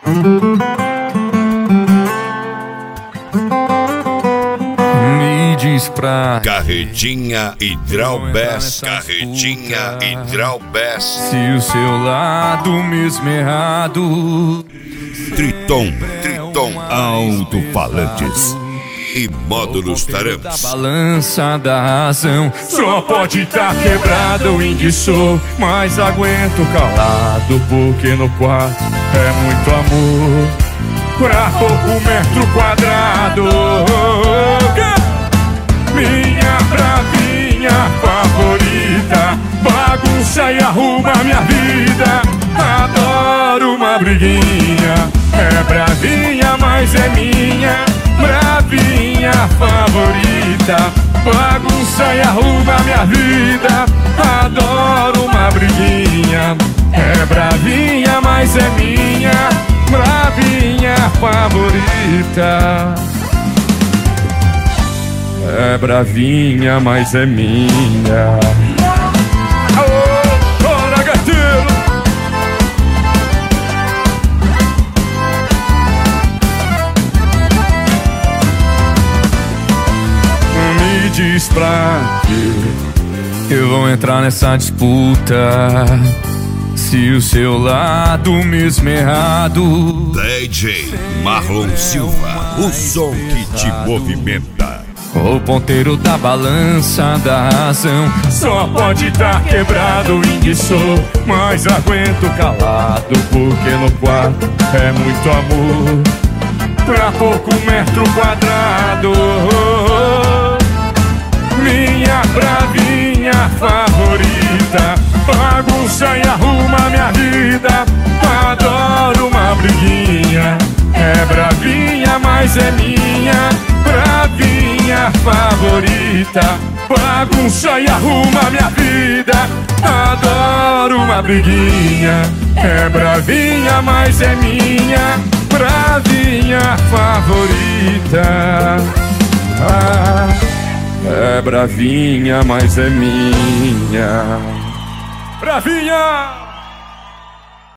Me diz pra Carretinha Hidralbest, Carretinha Hidralbest. se o seu lado mesmo errado Triton Alto-Falantes e módulos da Taramps. balança da razão só pode tá quebrado ou indiçou, mas aguento calado porque no quarto é muito amor pra pouco metro quadrado. Minha bravinha favorita bagunça e arruma minha vida. Adoro uma briguinha, é bravinha, mas é minha bravinha favorita. Bagunça e arruma minha vida. Adoro uma briguinha, é bravinha, mas é minha bravinha favorita. É bravinha, mas é minha. Alô, bora, gateiro! Me diz pra que eu vou entrar nessa disputa se o seu lado mesmo errado. DJ Marlon Silva, o som que te movimenta. O ponteiro da balança da razão só pode tá quebrado, indiçou, mas aguento calado porque no quarto é muito amor pra pouco metro quadrado. Minha bravinha favorita bagunça e arruma minha vida. Adoro uma briguinha, é bravinha, mas é minha bravinha favorita. Bagunça e arruma minha vida. Adoro uma briguinha, é bravinha, mas é minha bravinha favorita. É bravinha, mas é minha bravinha.